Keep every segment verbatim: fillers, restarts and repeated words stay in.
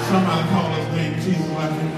Somebody call his name Jesus like him.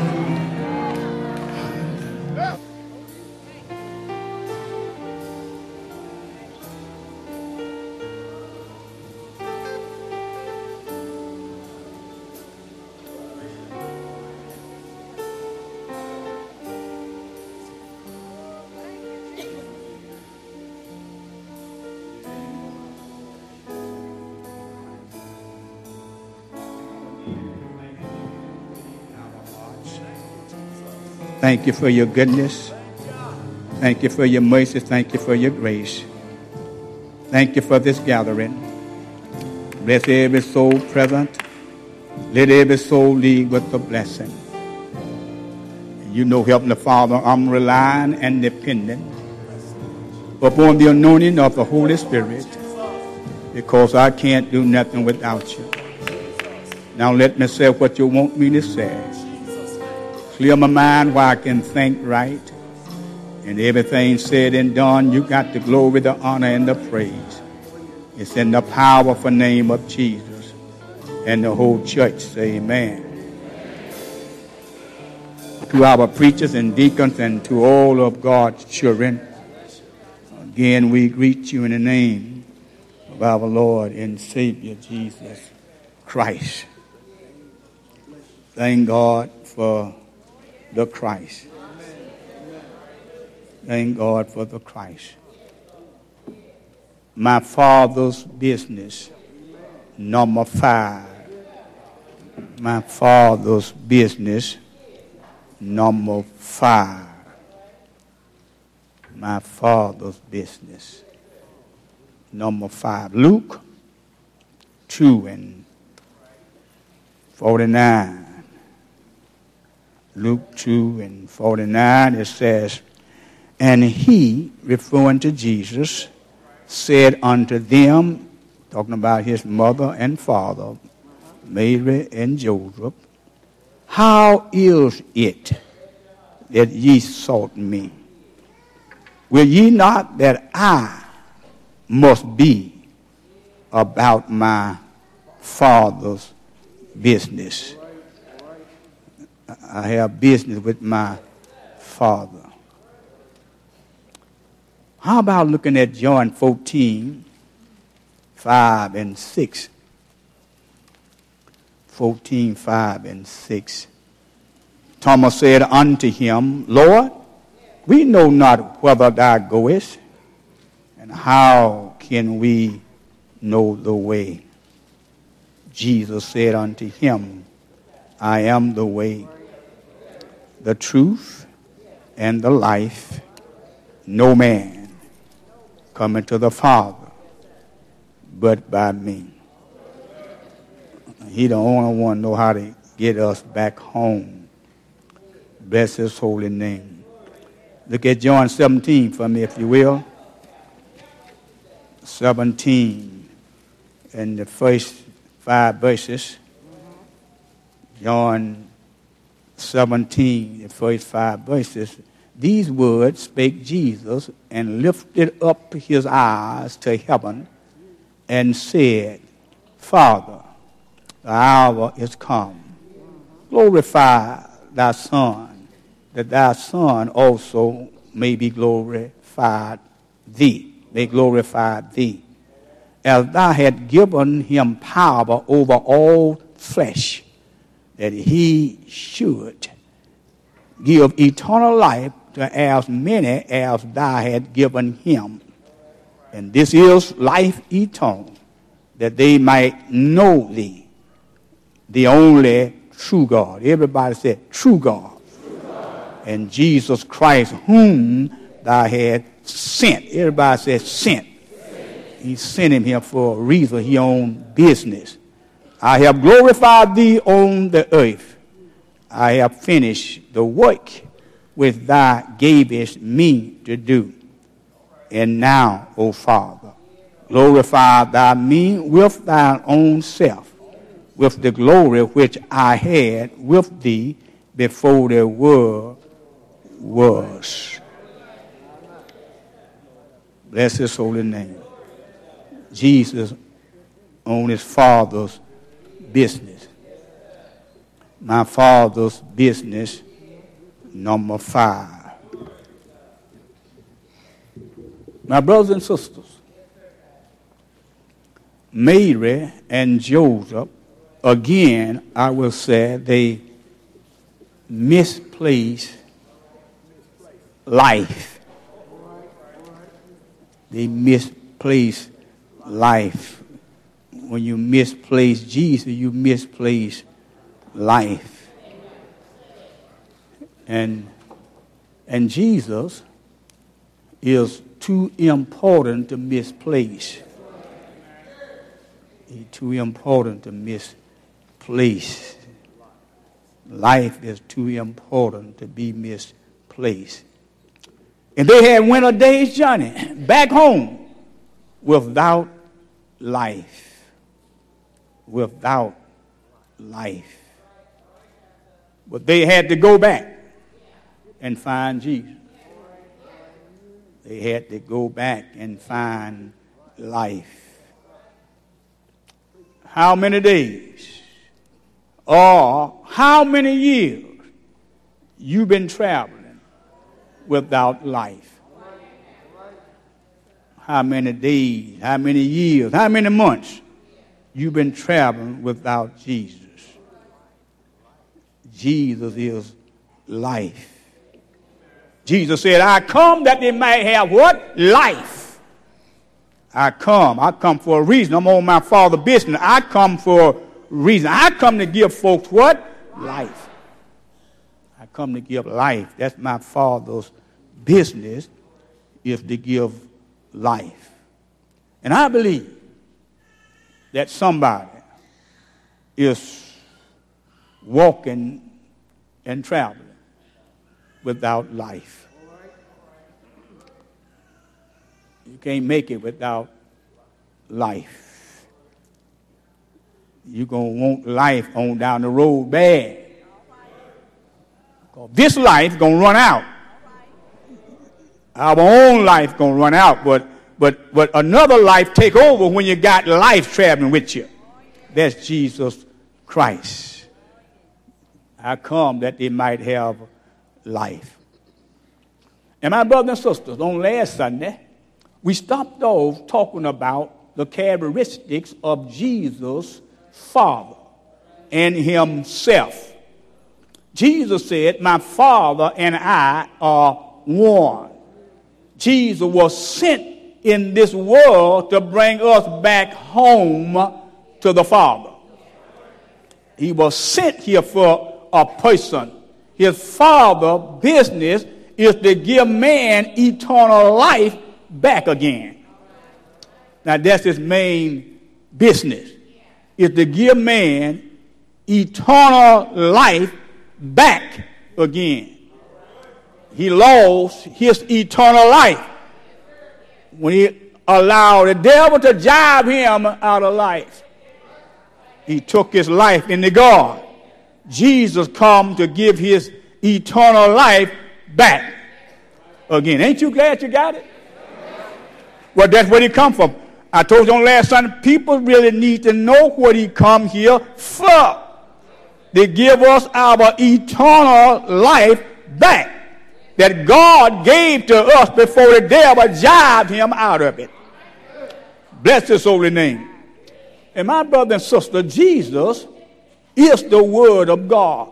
Thank you for your goodness. Thank you for your mercy. Thank you for your grace. Thank you for this gathering. Bless every soul present. Let every soul leave with a blessing. You know, Heavenly Father, I'm relying and dependent upon the anointing of the Holy Spirit because I can't do nothing without you. Now let me say what you want me to say. Clear my mind where I can think right. And everything said and done, you got the glory, the honor, and the praise. It's in the powerful name of Jesus. And the whole church say amen. To our preachers and deacons and to all of God's children, again we greet you in the name of our Lord and Savior Jesus Christ. Thank God for the Christ. Thank God for the Christ. My Father's business, number five. My Father's business, number five. My Father's business, number five. Luke two and forty-nine. Luke two and forty-nine, it says, and he, referring to Jesus, said unto them, talking about his mother and father, Mary and Joseph, how is it that ye sought me? Will ye not that I must be about my Father's business? I have business with my Father. How about looking at John fourteen, five and six? fourteen, five and six. Thomas said unto him, Lord, we know not whither thou goest, and how can we know the way? Jesus said unto him, I am the way, the truth, and the life. No man coming to the Father but by me. He the only one know how to get us back home. Bless his holy name. Look at John seventeen for me, if you will. seventeen and the first five verses. John seventeen, the first five verses. These words spake Jesus and lifted up his eyes to heaven and said, Father, the hour is come. Glorify thy Son, that thy Son also may be glorified thee, may glorify thee, as thou had given him power over all flesh, that he should give eternal life to as many as thou had given him. And this is life eternal, that they might know thee, the only true God. Everybody said, true God. True God. And Jesus Christ, whom thou had sent. Everybody said, sent. Sent. He sent him here for a reason. He owned business. I have glorified thee on the earth. I have finished the work which thou gavest me to do. And now, O Father, glorify thou me with thine own self, with the glory which I had with thee before the world was. Bless his holy name. Jesus on his Father's business. My Father's business, number five. My brothers and sisters, Mary and Joseph, again, I will say, they misplaced life. They misplaced life. When you misplace Jesus, you misplace life. And, and Jesus is too important to misplace. He's too important to misplace. Life is too important to be misplaced. And they had went a day's journey back home without life. Without life. But they had to go back and find Jesus. They had to go back and find life. How many days or how many years you've been traveling without life? How many days, how many years, how many months you've been traveling without Jesus? Jesus is life. Jesus said, I come that they might have what? Life. I come. I come for a reason. I'm on my Father's business. I come for a reason. I come to give folks what? Life. I come to give life. That's my Father's business, is to give life. And I believe that somebody is walking and traveling without life. You can't make it without life. You're going to want life on down the road bad. This life going to run out. Our own life going to run out, but, but, but another life take over when you got life traveling with you. That's Jesus Christ. I come that they might have life. And my brothers and sisters, on last Sunday, we stopped off talking about the characteristics of Jesus' Father and himself. Jesus said, my Father and I are one. Jesus was sent in this world to bring us back home to the Father. He was sent here for a person. His Father's business is to give man eternal life back again. Now that's his main business, is to give man eternal life back again. He lost his eternal life when he allowed the devil to jibe him out of life. He took his life in the garden. Jesus come to give his eternal life back again. Ain't you glad you got it? Well, that's where he come from. I told you on last Sunday, people really need to know what he come here for. To give us our eternal life back that God gave to us before the devil jibed him out of it. Bless his holy name. And my brother and sister, Jesus is the Word of God.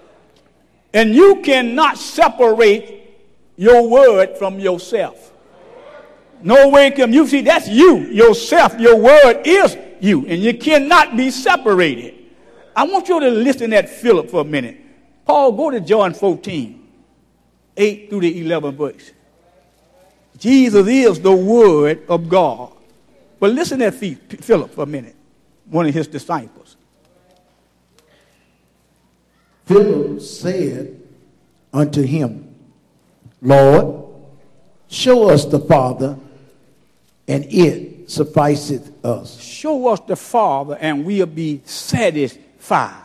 And you cannot separate your word from yourself. No way can you see, that's you, yourself. Your word is you, and you cannot be separated. I want you to listen at Philip for a minute. Paul, go to John fourteen, eight through the eleventh verse. Jesus is the Word of God. But listen at Philip for a minute, one of his disciples. Philip said unto him, Lord, show us the Father, and it sufficeth us. Show us the Father, and we'll be satisfied.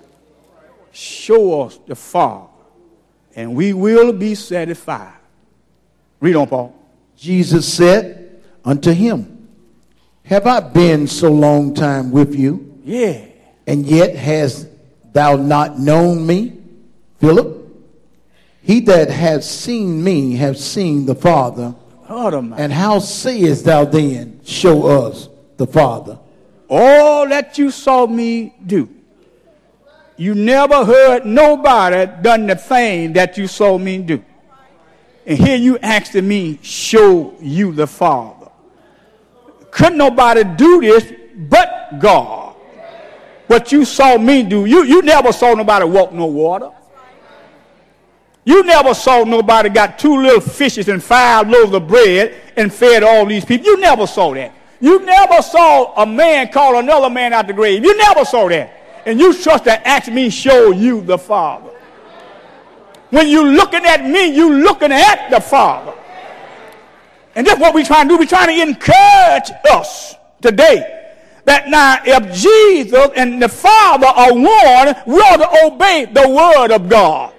Show us the Father, and we will be satisfied. Read on, Paul. Jesus said unto him, Have I been so long time with you? Yeah. And yet hast thou not known me, Philip? He that has seen me have seen the Father. And how sayest thou then, show us the Father? All that you saw me do, you never heard nobody done the thing that you saw me do. And here you asking me, show you the Father. Couldn't nobody do this but God. What you saw me do, you, you never saw nobody walk no water. You never saw nobody got two little fishes and five loaves of bread and fed all these people. You never saw that. You never saw a man call another man out the grave. You never saw that. And you trust to ask me, show you the Father. When you looking at me, you looking at the Father. And that's what we're trying to do. We're trying to encourage us today that now if Jesus and the Father are one, we ought to obey the word of God.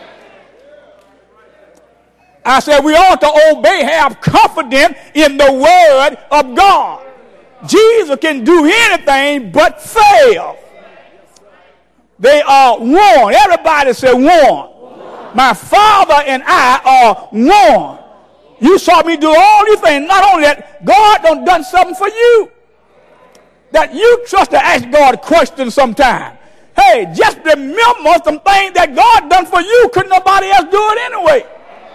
I said we ought to obey, have confidence in the word of God. Jesus can do anything but fail. They are one. Everybody say one. My Father and I are one. You saw me do all these things. Not only that, God done done something for you. That you trust to ask God questions sometime. Hey, just remember some things that God done for you. Couldn't nobody else do it anyway.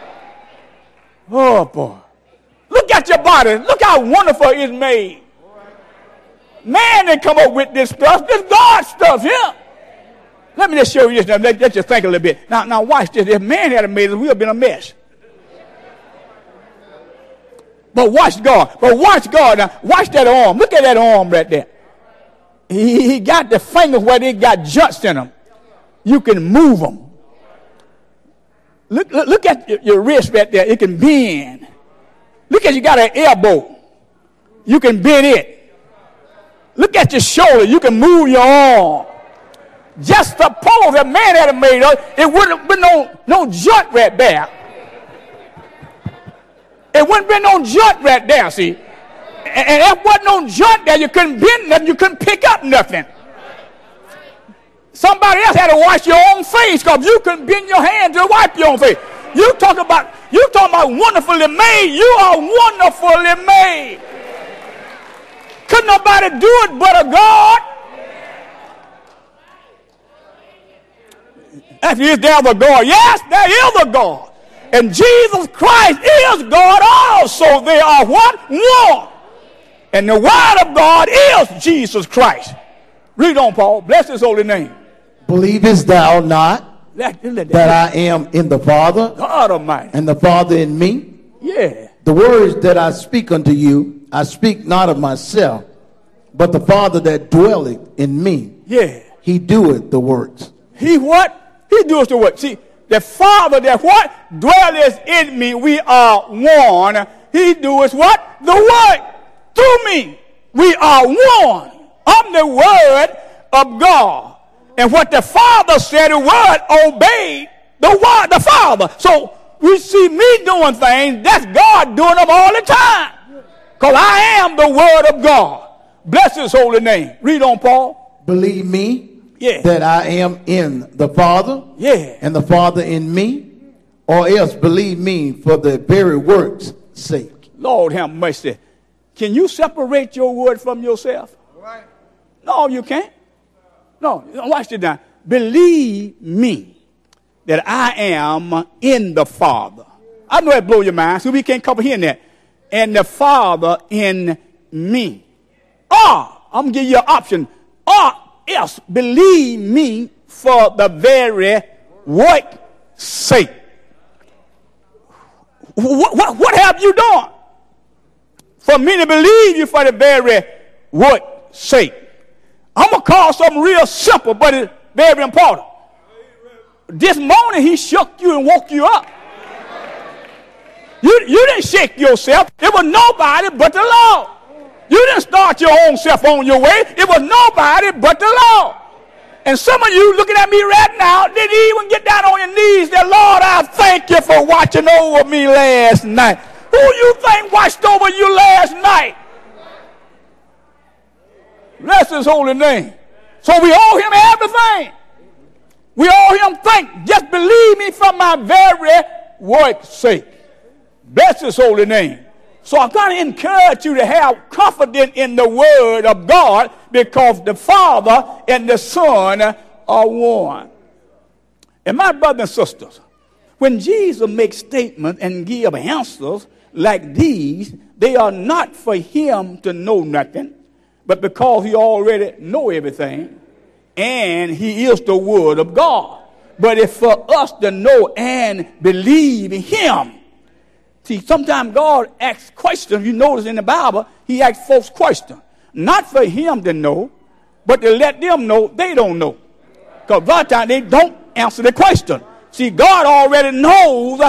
Oh, boy. Look at your body. Look how wonderful it's made. Man didn't come up with this stuff. This God stuff here. Let me just show you this. Now, let, let you think a little bit. Now, now watch this. If man had made it, we would have been a mess. But watch God. But watch God. Now, watch that arm. Look at that arm right there. He, he got the fingers where they got joints in them. You can move them. Look, look, look at your, your wrist right there. It can bend. Look at you got an elbow. You can bend it. Look at your shoulder. You can move your arm. Just suppose that man had made it, it wouldn't have been no, no joint right there. It wouldn't been no joint right there, see. And, and if wasn't no joint there, you couldn't bend nothing. You couldn't pick up nothing. Somebody else had to wash your own face because you couldn't bend your hand to wipe your own face. You talk about you talking about wonderfully made. You are wonderfully made. Couldn't nobody do it but a God. If is there a God? Yes, there is a God. And Jesus Christ is God also. They are what? One. And the word of God is Jesus Christ. Read on, Paul. Bless his holy name. Believest thou not let, let, that I am in the Father, God Almighty, and the Father in me? Yeah. The words that I speak unto you, I speak not of myself, but the Father that dwelleth in me. Yeah. He doeth the works. He what? He doeth the works. See, the Father that what? Dwelleth in me. We are one. He doeth what? The work through me. We are one. I'm the word of God. And what the Father said, the word obeyed the word, the Father. So we see me doing things, that's God doing them all the time. Because I am the word of God. Bless his holy name. Read on, Paul. Believe me, yeah, that I am in the Father, yeah, and the Father in me, or else believe me for the very work's sake. Lord have mercy. Can you separate your word from yourself? Right. No, you can't. No, watch it now. Believe me that I am in the Father. I know that blow your mind, so we can't comprehend that. And the Father in me. Or, I'm going to give you an option. Or else, believe me for the very work's sake. What, what, what have you done? For me to believe you for the very work's sake. I'm going to call something real simple, but it's very important. This morning, he shook you and woke you up. You, you didn't shake yourself. It was nobody but the Lord. You didn't start your own self on your way. It was nobody but the Lord. And some of you looking at me right now didn't even get down on your knees. That Lord, I thank you for watching over me last night. Who you think watched over you last night? Bless his holy name. So we owe him everything. don't think. Just believe me for my very work's sake. Bless his holy name. So I'm going to encourage you to have confidence in the word of God, because the Father and the Son are one. And my brothers and sisters, when Jesus makes statements and give answers like these, they are not for him to know nothing, but because he already know everything, and he is the word of God. But it's for us to know and believe in him. See, sometimes God asks questions. You notice in the Bible, he asks folks questions. Not for him to know, but to let them know they don't know. Because a lot of times they don't answer the question. See, God already knows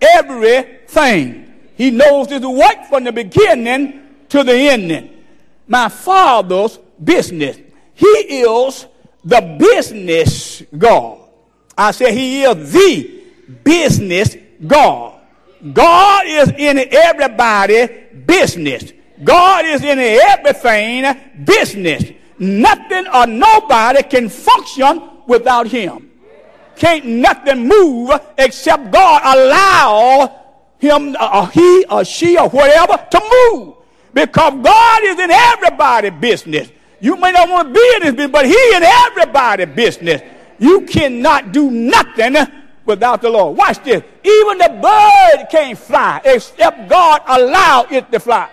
everything. He knows his work from the beginning to the ending. My Father's business. He is the business God. I say he is the business God. God is in everybody's business. God is in everything business. Nothing or nobody can function without him. Can't nothing move except God allow him or he or she or whatever to move. Because God is in everybody's business. You may not want to be in his business, but he in everybody's business. You cannot do nothing without the Lord. Watch this. Even the bird can't fly except God allow it to fly.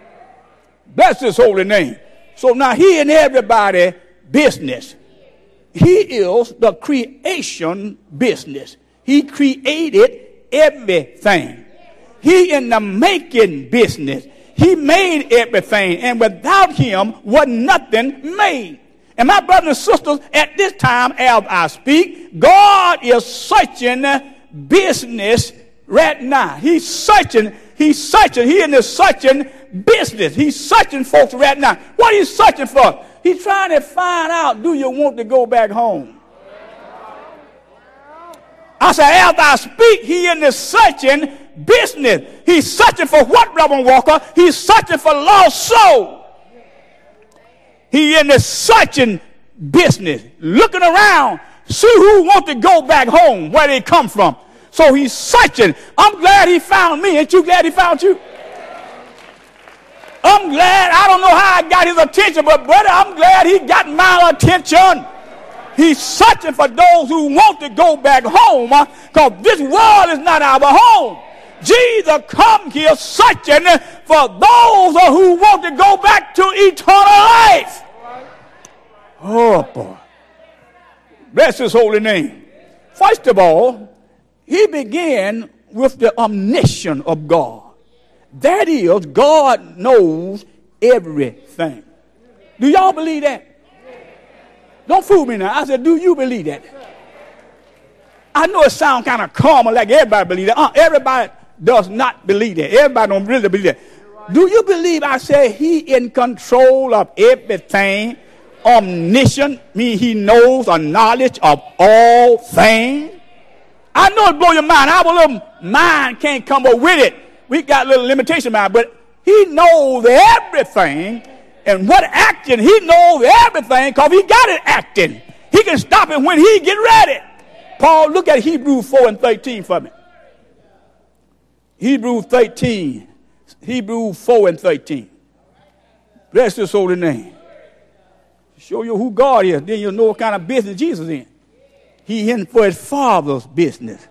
Bless his holy name. So now he in everybody's business. He is the creation business. He created everything. He in the making business. He made everything, and without him was nothing made. And my brothers and sisters, at this time as I speak, God is searching business right now. He's searching, he's searching, he in the searching business. He's searching folks right now. What are you searching for? He's trying to find out, do you want to go back home? I said, as I speak, he in the searching business. He's searching for what, Reverend Walker? He's searching for lost soul. He in the searching business, looking around, see who want to go back home, where they come from. So he's searching. I'm glad he found me. Ain't you glad he found you? I'm glad. I don't know how I got his attention, but brother, I'm glad he got my attention. He's searching for those who want to go back home, because this world is not our home. Jesus come here searching for those who want to go back to eternal life. Oh, boy. Bless his holy name. First of all, he began with the omniscience of God. That is, God knows everything. Do y'all believe that? Don't fool me now. I said, do you believe that? I know it sounds kind of common, like everybody believes that. Uh, everybody does not believe that. Everybody don't really believe that. Do you believe I say he in control of everything? Omniscient, mean he knows a knowledge of all things. I know it blow your mind. Our little mind can't come up with it. We got a little limitation mind, but he knows everything. And what acting, he knows everything because he got it acting. He can stop it when he get ready. Paul, look at Hebrews four and thirteen for me. Hebrews thirteen. Hebrews four and thirteen. Bless his holy name. Show you who God is. Then you'll know what kind of business Jesus is in. He in for his Father's business.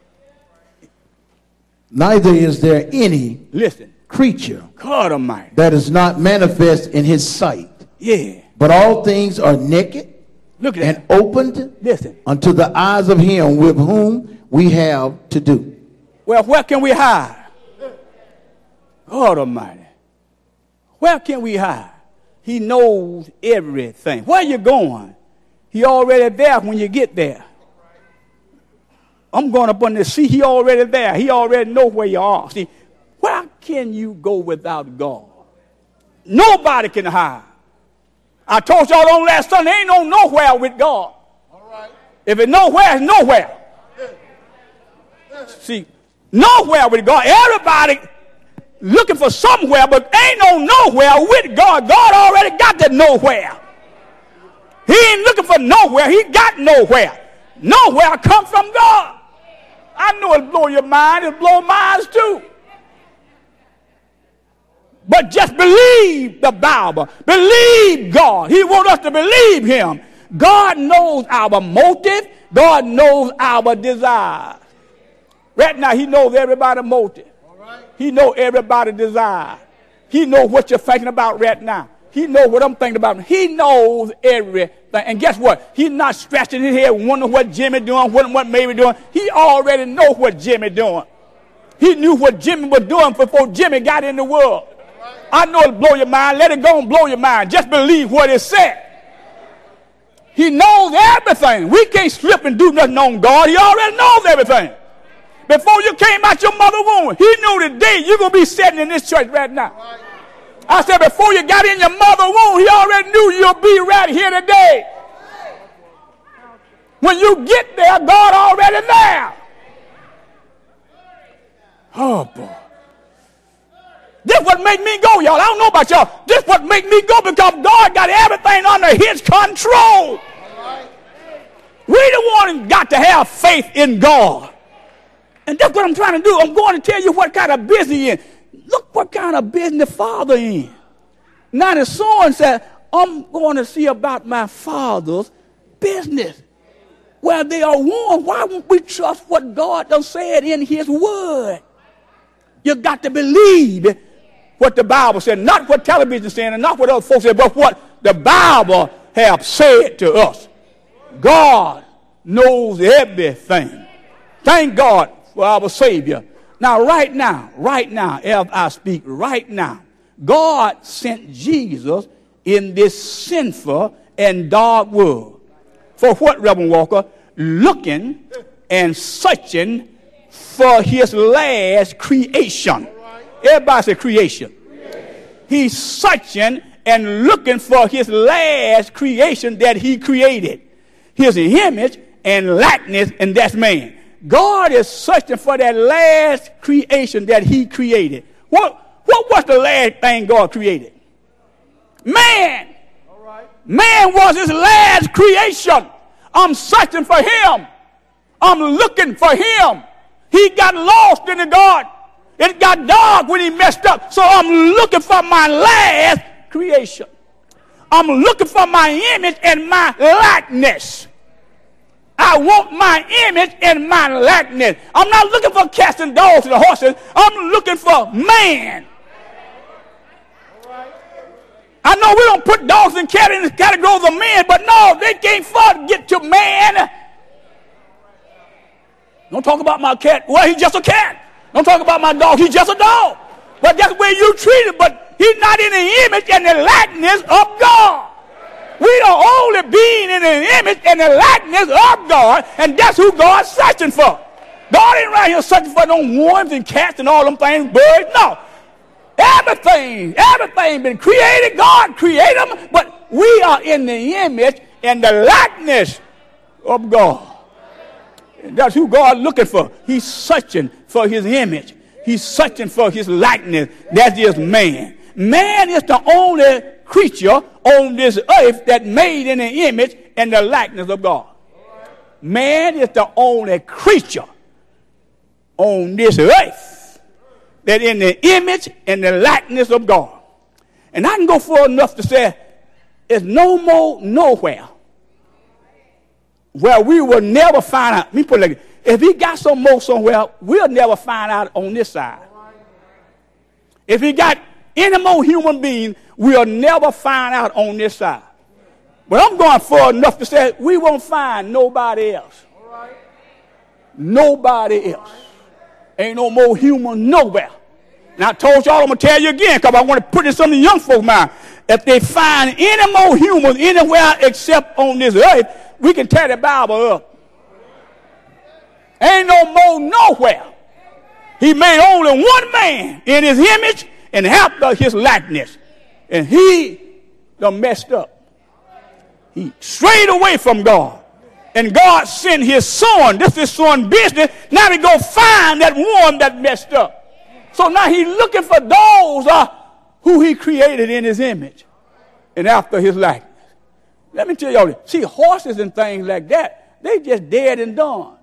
Neither is there any Listen, creature God Almighty that is not manifest in his sight. Yeah. But all things are naked Look at and that. opened Listen. unto the eyes of him with whom we have to do. Well, where can we hide? God Almighty. Where can we hide? He knows everything. Where you going? He already there when you get there. I'm going up on the sea. He already there. He already know where you are. See, where can you go without God? Nobody can hide. I told y'all on last Sunday, ain't no nowhere with God. All right. If it's nowhere, it's nowhere. See, nowhere with God. Everybody looking for somewhere, but ain't no nowhere with God. God already got the nowhere. He ain't looking for nowhere. He got nowhere. Nowhere I come from God. I know it'll blow your mind. It'll blow mine too. But just believe the Bible. Believe God. He wants us to believe him. God knows our motive. God knows our desires. Right now, he knows everybody's motive. He knows everybody's desire. He knows what you're thinking about right now. He knows what I'm thinking about. He knows everything. And guess what? He's not scratching his head wondering what Jimmy doing, what, what Mary doing. He already knows what Jimmy doing. He knew what Jimmy was doing before Jimmy got in the world. I know it'll blow your mind. Let it go and blow your mind. Just believe what it said. He knows everything. We can't slip and do nothing on God. He already knows everything. Before you came out your mother's womb, he knew the day you're going to be sitting in this church right now. I said before you got in your mother's womb, he already knew you'll be right here today. When you get there, God already there. Oh, boy. This what make me go, y'all. I don't know about y'all. This what make me go because God got everything under his control. We the one got to have faith in God. And that's what I'm trying to do. I'm going to tell you what kind of business he in. Look what kind of business the father in. Now the son said, I'm going to see about my father's business. Well, they are one. Why won't we trust what God done said in his word? You got to believe what the Bible said, not what television said and not what other folks said, but what the Bible have said to us. God knows everything. Thank God for our Savior. Now, right now, right now, as I speak right now, God sent Jesus in this sinful and dark world. For what, Reverend Walker? Looking and searching for his last creation. Everybody say creation. He's searching and looking for his last creation that he created. His image and likeness, and that's man. God is searching for that last creation that he created. What, what was the last thing God created? Man. Man was his last creation. I'm searching for him. I'm looking for him. He got lost in the garden. It got dark when he messed up. So I'm looking for my last creation. I'm looking for my image and my likeness. I want my image and my likeness. I'm not looking for cats and dogs and horses. I'm looking for man. I know we don't put dogs and cats in the category of men, but no, they can't far to get to man. Don't talk about my cat. Well, he's just a cat. Don't talk about my dog. He's just a dog. But that's the way you treat him. But he's not in the image and the likeness of God. We the only being in the image and the likeness of God, and that's who God's searching for. God ain't right here searching for no worms and cats and all them things, birds. No. Everything, everything been created. God created them, but we are in the image and the likeness of God. And that's who God looking for. He's searching for his image. He's searching for his likeness. That is man. Man is the only creature on this earth that made in the image and the likeness of God. Man is the only creature on this earth that in the image and the likeness of God. And I can go far enough to say there's no more nowhere where we will never find out. Let me put it like this. If he got some more somewhere, we'll never find out on this side. If he got any more human beings, we'll never find out on this side. But I'm going far enough to say we won't find nobody else. Nobody else. Ain't no more human nowhere. And I told y'all, I'm going to tell you again because I want to put this on the young folks' mind. If they find any more humans anywhere except on this earth, we can tear the Bible up. Ain't no more nowhere. He made only one man in his image and after his likeness. And he done messed up. He strayed away from God. And God sent his son. This is his son's business. Now he go find that one that messed up. So now he's looking for those uh, who he created in his image and after his likeness. Let me tell y'all this. See, horses and things like that, They just dead and done.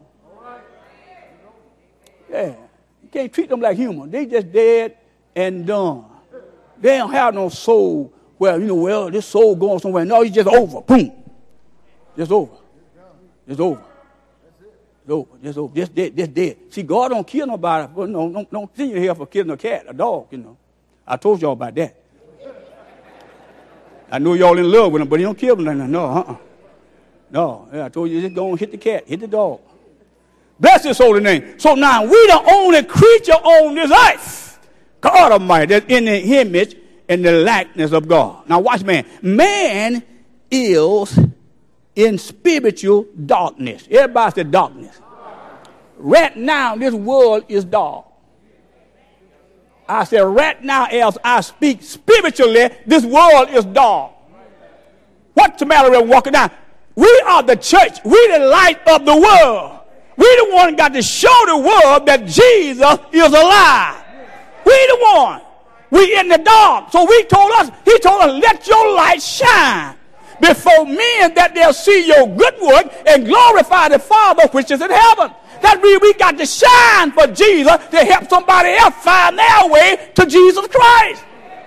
Yeah. You can't treat them like humans. They just dead and done. They don't have no soul. Well, you know, well, this soul going somewhere. No, it's just over. Boom. Just over. Just over. Just over. Just over. Just dead. Just dead. See, God don't kill nobody. Well, no, don't, don't send you here for killing a cat, a dog, you know. I told y'all about that. I know y'all in love with him, but he don't kill them. No, uh-uh. No, yeah, I told you, just go and hit the cat, hit the dog. Bless his holy name. So now we the only creature on this earth, God Almighty, that's in the image and the likeness of God. Now watch man. Man is in spiritual darkness. Everybody said darkness. Right now, this world is dark. I said, right now, as I speak spiritually, this world is dark. What's the matter with walking down? We are the church. We the light of the world. We the one got to show the world that Jesus is alive. We the one. We in the dark. So we told us, he told us, let your light shine before men that they'll see your good work and glorify the Father which is in heaven. That means we got to shine for Jesus to help somebody else find their way to Jesus Christ.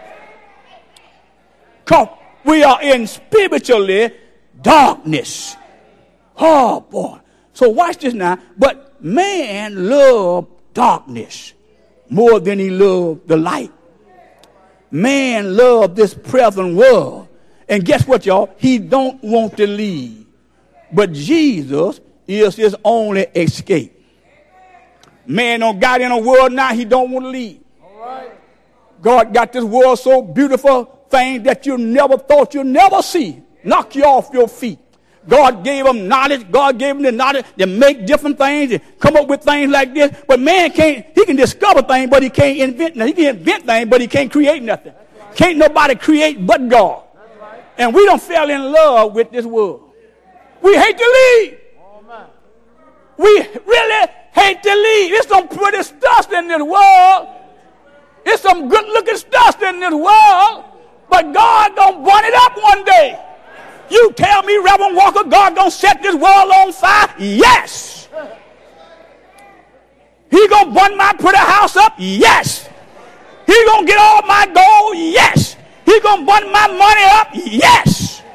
Because we are in spiritually darkness. Oh, boy. So watch this now. But man loved darkness more than he loved the light. Man loved this present world. And guess what, y'all? He don't want to leave. But Jesus is his only escape. Man don't got in a world now, he don't want to leave. All right. God got this world so beautiful, thing that you never thought you'd never see. Knock you off your feet. God gave them knowledge. God gave them the knowledge to make different things and come up with things like this. But man can't, he can discover things, but he can't invent nothing. He can invent things, but he can't create nothing. Right. Can't nobody create but God. Right. And we don't fell in love with this world. We hate to leave. Oh, we really hate to leave. There's some pretty stuff in this world. There's some good looking stuff in this world. But God gonna burn it up one day. You tell me, Reverend Walker, God gonna set this world on fire? Yes. He gonna burn my pretty house up? Yes. He gonna get all my gold? Yes. He gonna burn my money up? Yes.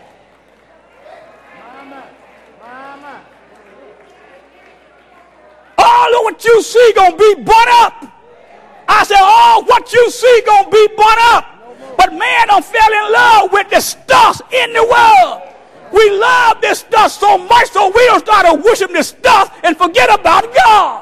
All of what you see gonna be burnt up. I said, all what you see gonna be burnt up. But man don't fell in love with the stuff in the world. We love this stuff so much so we don't start to worship this stuff and forget about God.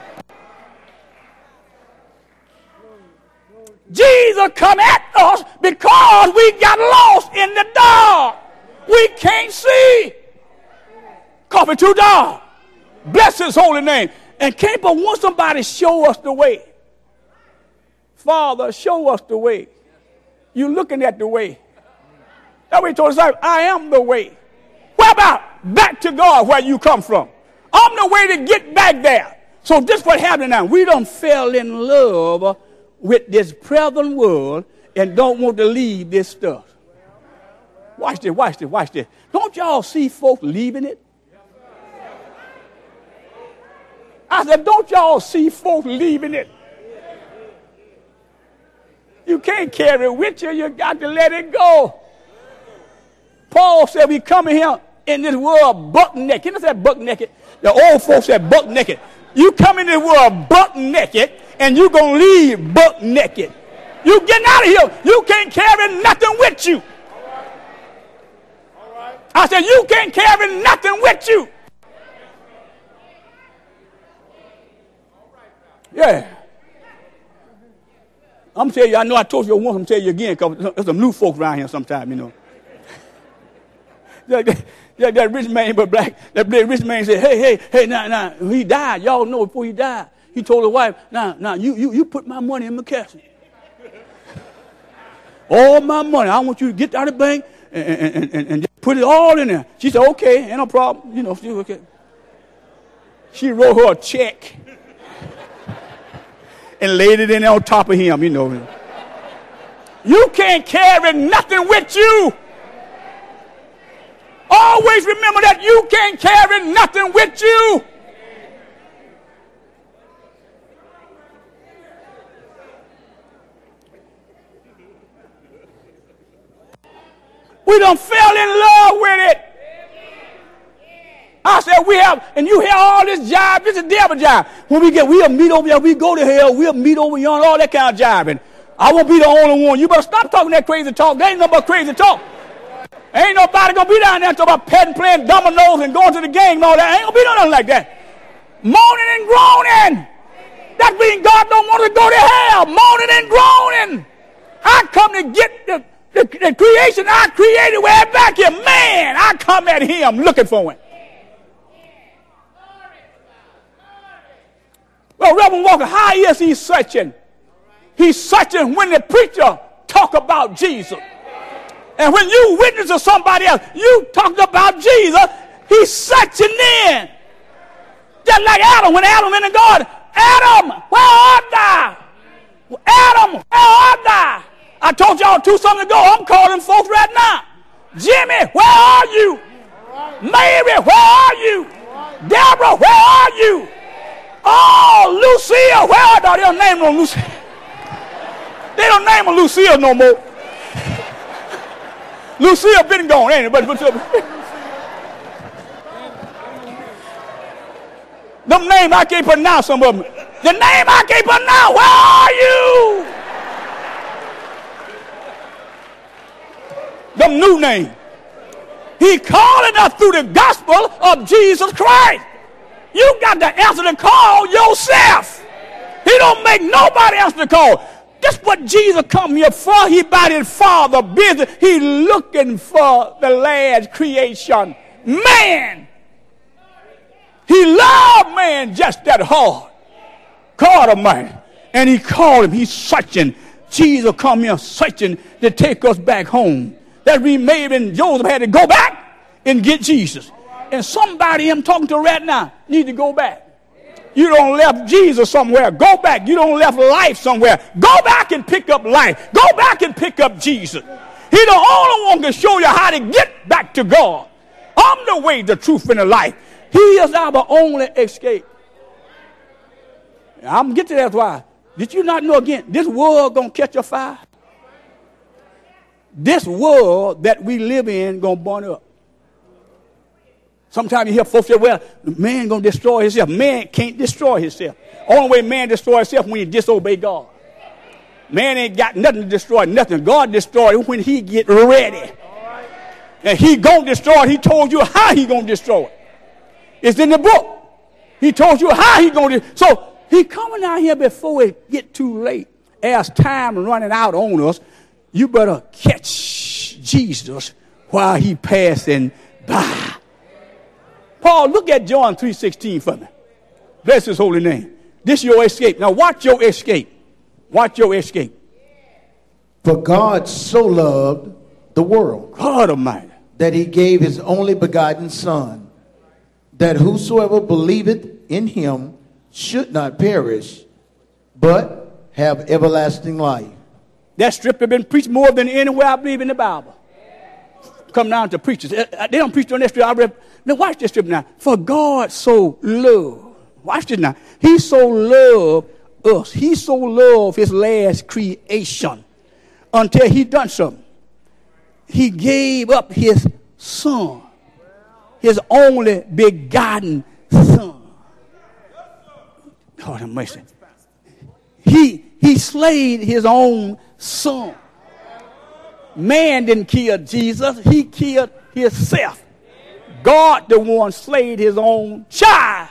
Jesus come at us because we got lost in the dark. We can't see. Coffee too dark. Bless his holy name. And can't but want somebody show us the way. Father, show us the way. You looking at the way. That way he told us, I am the way. What about back to God where you come from? I'm the way to get back there. So this is what happened now. We done fell in love with this present world and don't want to leave this stuff. Watch this, watch this, watch this. Don't y'all see folks leaving it? I said, don't y'all see folks leaving it? You can't carry it with you. You got to let it go. Paul said we come in here in this world buck naked. You know that buck naked? The old folks said buck naked. You come in this world buck naked and you going to leave buck naked. You getting out of here. You can't carry nothing with you. I said you can't carry nothing with you. Yeah. I'm telling you, I know I told you once, I'm telling you again, because there's some new folks around here sometime, you know. that, that, that rich man, but black, that rich man said, hey, hey, hey, now, now, he died. Y'all know before he died. He told his wife, now, now, you, you, you put my money in my casket. All my money. I want you to get out of the bank and, and, and, and just put it all in there. She said, okay, ain't no problem. You know, she okay. She wrote her a check. And laid it in on top of him, you know. You can't carry nothing with you. Always remember that you can't carry nothing with you. We done fell in love with it. I said we have, and you hear all this jive, this is devil jive. When we get, we'll meet over here, we go to hell, we'll meet over yonder, all that kind of jiving. I won't be the only one. You better stop talking that crazy talk. There ain't no but crazy talk. Ain't nobody gonna be down there talking about petting, playing dominoes and going to the game and all that. Ain't gonna be nothing like that. Moaning and groaning. That means God don't want to go to hell. Moaning and groaning. I come to get the, the, the creation I created way back here. Man, I come at him looking for him. Well, Reverend Walker, how is he searching? He's searching when the preacher talk about Jesus. And when you witness to somebody else, you talked about Jesus, he's searching in. Just like Adam, when Adam in the garden, Adam, where art thou? Adam, where art thou? I told y'all two something ago, I'm calling folks right now. Jimmy, where are you? Mary, where are you? Deborah, where are you? Oh, Lucille, where are they? They don't name no Lucille. They don't name her Lucille no more. Lucille been gone, ain't it? But, but, them names I can't pronounce, some of them. The name I can't pronounce, where are you? Them new names. He calling us through the gospel of Jesus Christ. You got to answer the call yourself. He don't make nobody answer the call. That's what Jesus come here for. He about his Father business. He looking for the last creation. Man. He loved man just that hard. God Almighty. And he called him. He's searching. Jesus come here searching to take us back home. That we maybe and Joseph had to go back and get Jesus. And somebody I'm talking to right now need to go back. You don't left Jesus somewhere. Go back. You don't left life somewhere. Go back and pick up life. Go back and pick up Jesus. He's the only one can show you how to get back to God. I'm the way, the truth, and the life. He is our only escape. I'm going to get to that why. Did you not know again, this world going to catch a fire? This world that we live in going to burn up. Sometimes you hear folks say, well, man going to destroy himself. Man can't destroy himself. Only way man destroys himself when he disobey God. Man ain't got nothing to destroy, nothing. God destroy it when he get ready. And he going to destroy it. He told you how he going to destroy it. It's in the book. He told you how he going to. So he coming out here before it get too late. As time running out on us, you better catch Jesus while he passing by. Paul, look at John three sixteen for me. Bless his holy name. This is your escape. Now watch your escape. Watch your escape. For God so loved the world, God Almighty, that he gave his only begotten Son, that whosoever believeth in him should not perish, but have everlasting life. That strip has been preached more than anywhere I believe in the Bible. Come down to preachers. They don't preach on that strip. I read. Now watch this strip now. For God so loved. Watch this now. He so loved us. He so loved his last creation until he done something. He gave up his son. His only begotten son. God have mercy. He, he slayed his own son. Man didn't kill Jesus. He killed himself. God, the one, slayed his own child.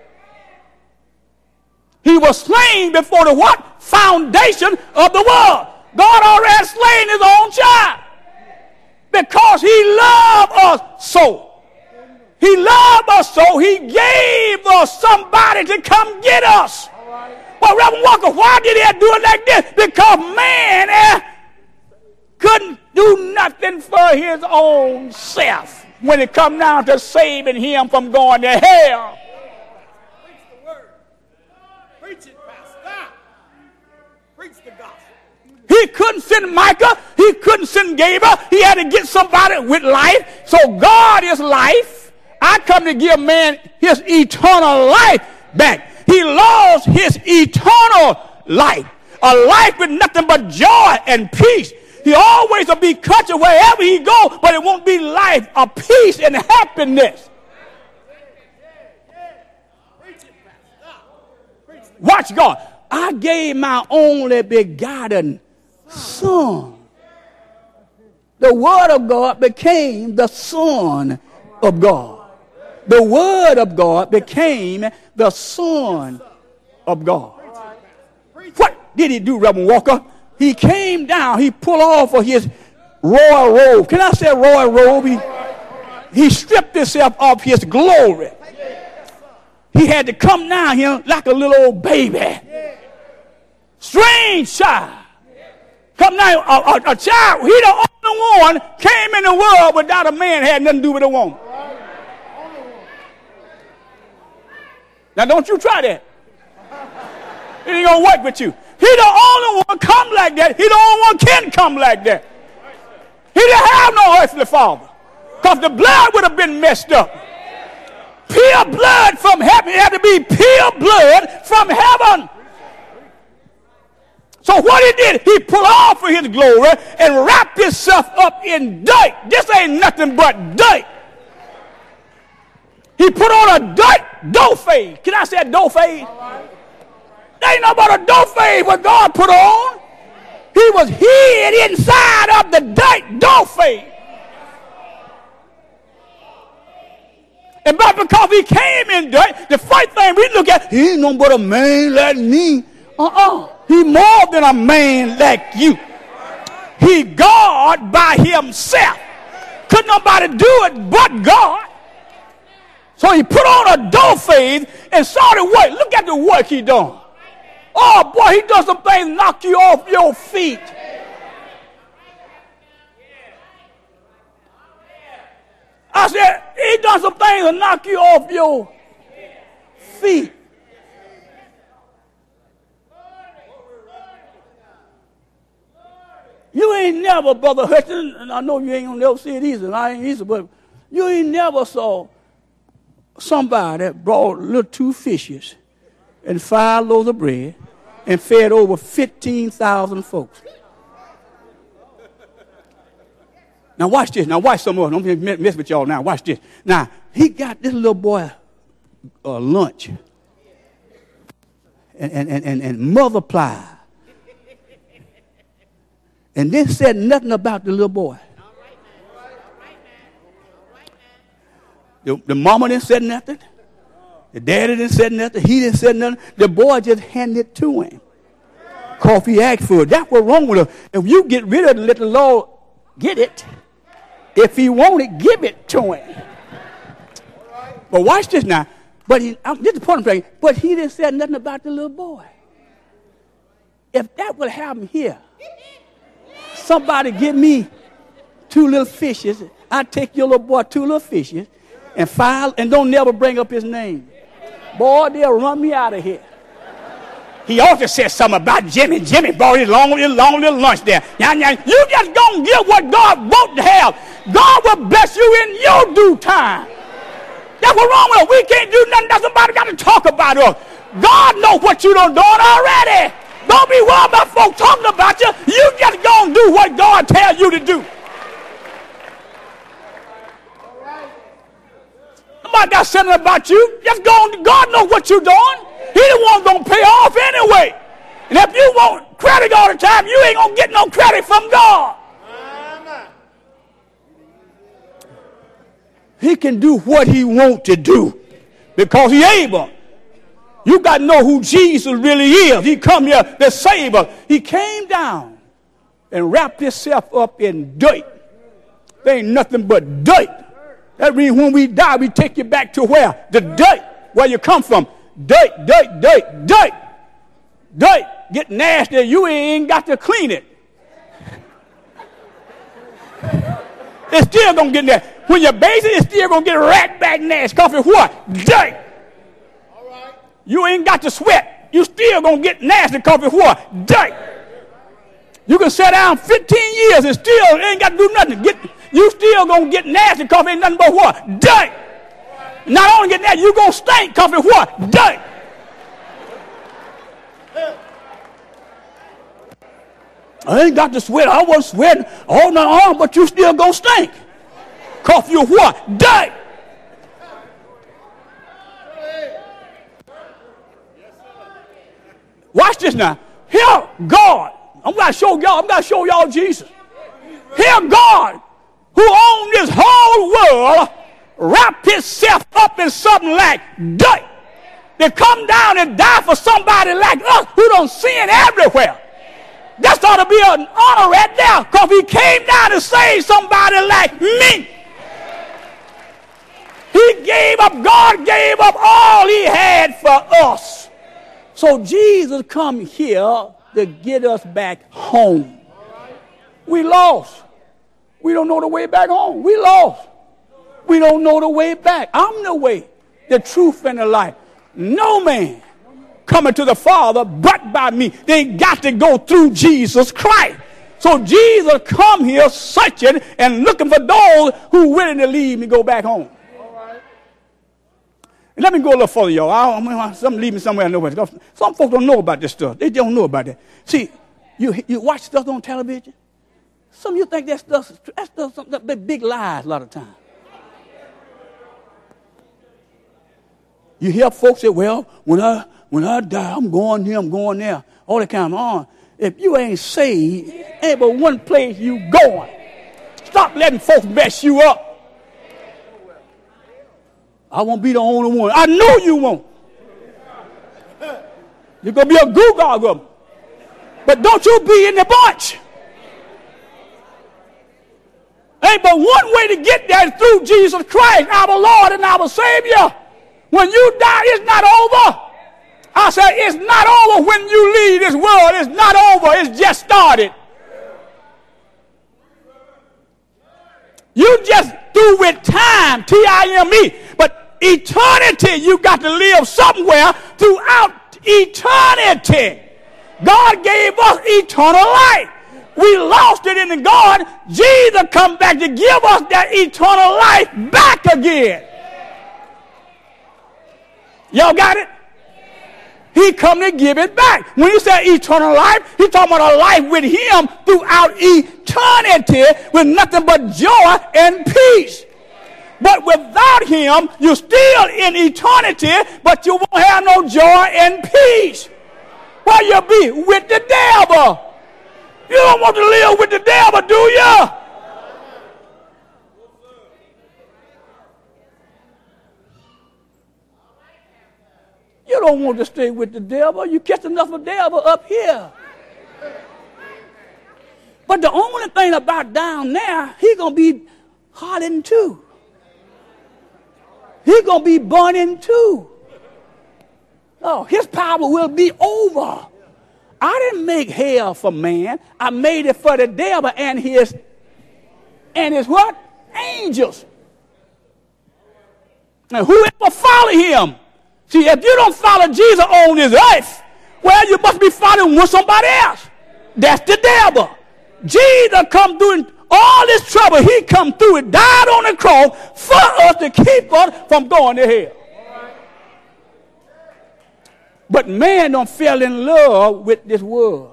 He was slain before the what? Foundation of the world. God already slain his own child. Because he loved us so. He loved us so he gave us somebody to come get us. Well, Reverend Walker, why did he do it like this? Because man eh, couldn't do nothing for his own self when it come down to saving him from going to hell. Preach the word. Preach it, Pastor. Preach the gospel. He couldn't send Micah. He couldn't send Gabriel. He had to get somebody with life. So God is life. I come to give man his eternal life back. He lost his eternal life. A life with nothing but joy and peace. He always will be country wherever he go, but it won't be life of peace and happiness. Watch God. I gave my only begotten Son. The Word of God became the Son of God. The Word of God became the Son of God. What did he do, Reverend Walker? He came down. He pulled off of his royal robe. Can I say royal robe? He, he stripped himself of his glory. He had to come down here like a little old baby. Strange child. Come now, a, a, a child. He the only one came in the world without a man had nothing to do with a woman. Now don't you try that. It ain't gonna work with you. He the only one come like that. He the only one can come like that. He didn't have no earthly father. Because the blood would have been messed up. Pure blood from heaven. It had to be pure blood from heaven. So what he did, he pulled off of his glory and wrapped himself up in dirt. This ain't nothing but dirt. He put on a dirt dough fade. Can I say a dough fade? There ain't no but a dough fade what God put on. He was hid inside of the dirt dough fade. And but because he came in dirt, the first thing we look at, he ain't no but a man like me. Uh-uh. He more than a man like you. He God by himself. Couldn't nobody do it but God. So he put on a dough fade and started work. Look at the work he done. Oh boy, he does some things knock you off your feet. I said, he done some things that knock you off your feet. You ain't never, Brother Hudson, and I know you ain't gonna never see it either, and I ain't either, but you ain't never saw somebody that brought little two fishes and five loaves of bread and fed over fifteen thousand folks. Now watch this. Now watch some more. Don't mess with y'all now. Watch this. Now, he got this little boy uh, lunch and, and, and, and multiply. And then said nothing about the little boy. The, the mama didn't say nothing. The daddy didn't say nothing. He didn't say nothing. The boy just handed it to him. Because he asked for it. That's what's wrong with him. If you get rid of it and let the Lord get it, if he want it, give it to him. But watch this now. But he, this is the point I'm saying. But he didn't say nothing about the little boy. If that would happen here, somebody give me two little fishes. I take your little boy two little fishes and file and don't never bring up his name. Boy, they'll run me out of here. He also said something about Jimmy. Jimmy brought his long little, long little lunch there. Now, now, you just gonna give what God wants to have. God will bless you in your due time. That's what's wrong with us. We can't do nothing that somebody got to talk about us. God knows what you done done already. Don't be worried about folks talking about you. You just gonna do what God tells you to do. Nobody got something about you. Just go on. God knows what you're doing. He the one gonna pay off anyway. And if you want credit all the time, you ain't gonna get no credit from God. He can do what he wants to do because he able. You got to know who Jesus really is. He come here to save us. He came down and wrapped himself up in dirt. There ain't nothing but dirt. That means when we die, we take you back to where? The dirt, where you come from. Dirt, dirt, dirt, dirt. Dirt get nasty. You ain't got to clean it. It's still going to get nasty. When you base it, it's still going to get right back nasty. Because it's what? Dirt. All right. You ain't got to sweat. You still going to get nasty because it's what? Dirt. You can sit down fifteen years and still ain't got to do nothing. Get, you still going to get nasty because ain't nothing but what? Dirt. Not only get nasty, you going to stink because it's what? Dirt. I ain't got to sweat. I wasn't sweating all night long, but you still going to stink. Because you're what? Dirt. Watch this now. Here, God. I'm going to show y'all. I'm going to show y'all Jesus. Here, God, who owned this whole world, wrapped himself up in something like dirt. To come down and die for somebody like us who don't sin everywhere. That ought to be an honor right there, because he came down to save somebody like me. He gave up, God gave up all he had for us. So Jesus come here to get us back home. We lost. We don't know the way back home. We lost. We don't know the way back. I'm the way, the truth, and the life. No man coming to the Father but by me. They got to go through Jesus Christ. So Jesus come here searching and looking for those who willing to leave me go back home. And let me go a little further, y'all. I don't, some leave me somewhere I know where to go. Some folks don't know about this stuff. They don't know about that. See, you you watch stuff on television. Some of you think that stuff, that stuff, that big lies a lot of times. You hear folks say, well, when I when I die, I'm going here, I'm going there. All the time on. If you ain't saved, ain't but one place you going. Stop letting folks mess you up. I won't be the only one. I know you won't. You're going to be a googog of them. But don't you be in the bunch. Ain't but one way to get there through Jesus Christ, our Lord and our Savior. When you die, it's not over. I said, it's not over when you leave this world. It's not over. It's just started. You just through with time, T I M E. But eternity, you got to live somewhere throughout eternity. God gave us eternal life. We lost it in the garden. Jesus come back to give us that eternal life back again. Y'all got it? He come to give it back. When he said eternal life, he's talking about a life with him throughout eternity with nothing but joy and peace. But without him, you're still in eternity, but you won't have no joy and peace. Where you be? With the devil. You don't want to live with the devil, do you? You don't want to stay with the devil. You catch enough of the devil up here. But the only thing about down there, he's going to be hardened too. He's going to be burning too. Oh, his power will be over. I didn't make hell for man. I made it for the devil and his, and his what? Angels. And whoever follow him. See, if you don't follow Jesus on this earth, well, you must be following with somebody else. That's the devil. Jesus come through all this trouble. He come through and died on the cross for us to keep us from going to hell. But man don't fell in love with this world.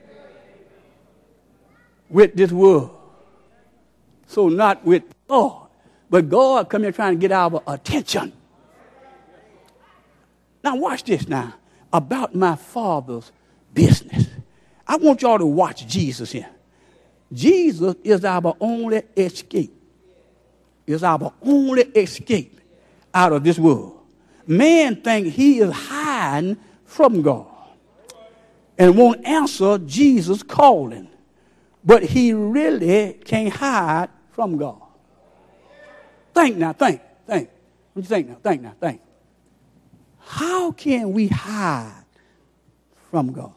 With this world. So not with God. But God come here trying to get our attention. Now watch this now. About my Father's business. I want y'all to watch Jesus here. Jesus is our only escape. Is our only escape out of this world. Man think he is hiding from God and won't answer Jesus' calling. But he really can't hide from God. Think now, think, think. What you think now? Think now, think. How can we hide from God?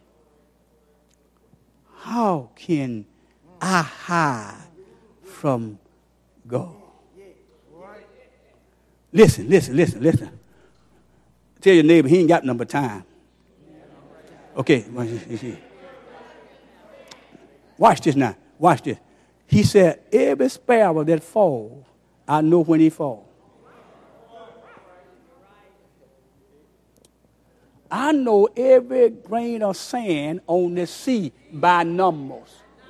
How can I hide from God? Listen, listen, listen, listen. Tell your neighbor he ain't got number time. Okay. Watch this now. Watch this. He said, every sparrow that falls, I know when he falls. I know every grain of sand on the sea by numbers.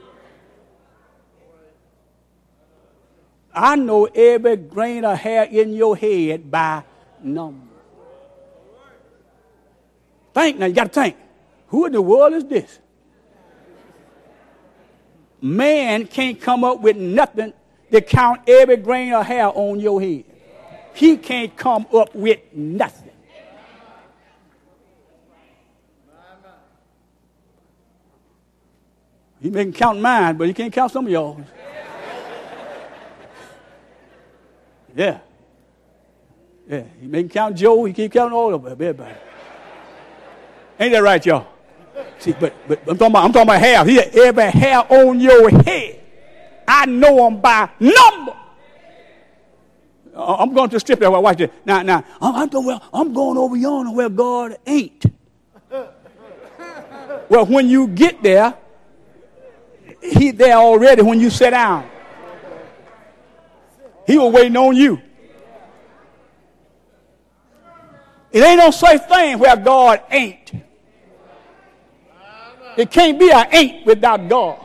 I know every grain of hair in your head by numbers. Think now, you got to think. Who in the world is this? Man can't come up with nothing to count every grain of hair on your head. He can't come up with nothing. He may count mine, but he can't count some of y'all. Yeah. Yeah. He may count Joe, he can't count all of everybody. Ain't that right, y'all? See, but, but I'm talking about I'm talking about hair. He said, every hair on your head, I know them by number. I'm going to strip that. Watch this. Now, now, I'm, I'm, I'm going over yonder where God ain't. Well, when you get there, He's there already when you sit down. He was waiting on you. It ain't no such thing where God ain't. It can't be an ain't without God.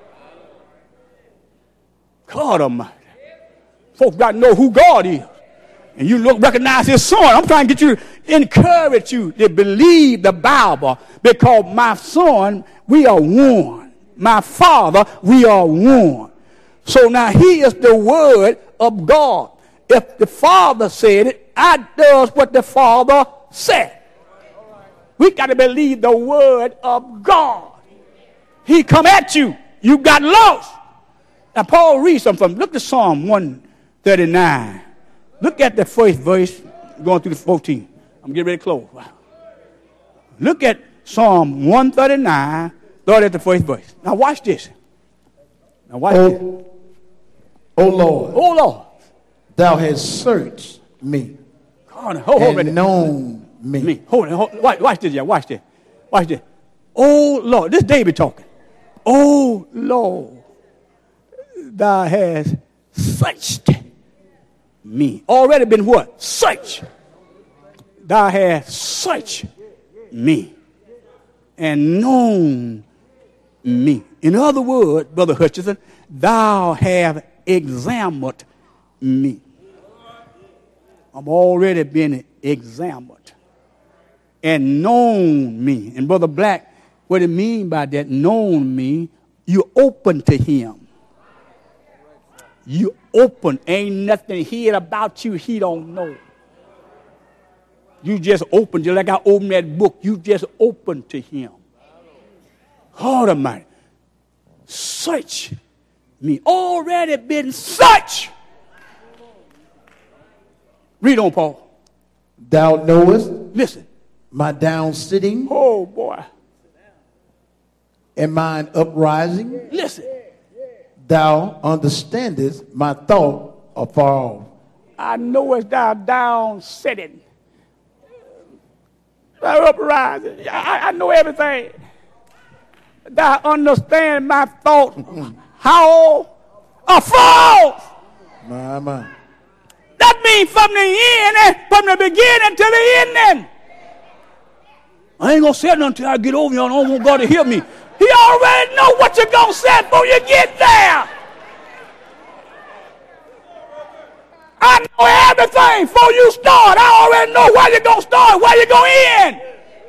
God Almighty. Folks got to know who God is. And you look, recognize his son. I'm trying to get you to encourage you to believe the Bible, because my son, we are one. My father, we are one. So now he is the word of God. If the father said it, I does what the father said. We got to believe the word of God. He come at you. You got lost. Now Paul reads something from, look at Psalm one thirty-nine. Look at the first verse going through the fourteen. I'm getting ready to close. Wow. Look at Psalm one thirty-nine. Start at the first verse. Now watch this. Now watch oh, this. Oh Lord. Oh Lord. Thou hast searched me. God, hold, hold and right known me. me. Hold on. Hold, watch, watch this, yeah. Watch this. Watch this. Oh Lord. This is David talking. Oh Lord. Thou hast searched me. Already been what? Searched. Thou hast searched me and known me. In other words, Brother Hutchinson, thou have examined me. I'm already been examined and known me. And Brother Black, what it mean by that, known me, you open to him. You open. Ain't nothing hid about you he don't know. You just open, just like I opened that book. You just open to him. God Almighty. Search me. Already been searched. Read on, Paul. Thou knowest. Listen. My down sitting. Oh, boy. And mine uprising. Listen. Thou understandest my thought afar off. I know it's thou down sitting. Thou uprising. I, I know everything. Thou understand my thought. How? Afar off. My, my. That means from the end, from the beginning to the ending. I ain't going to say nothing until I get over here. I don't want God to hear me. He already know what you're going to say before you get there. I know everything before you start. I already know where you're going to start, where you're going to end.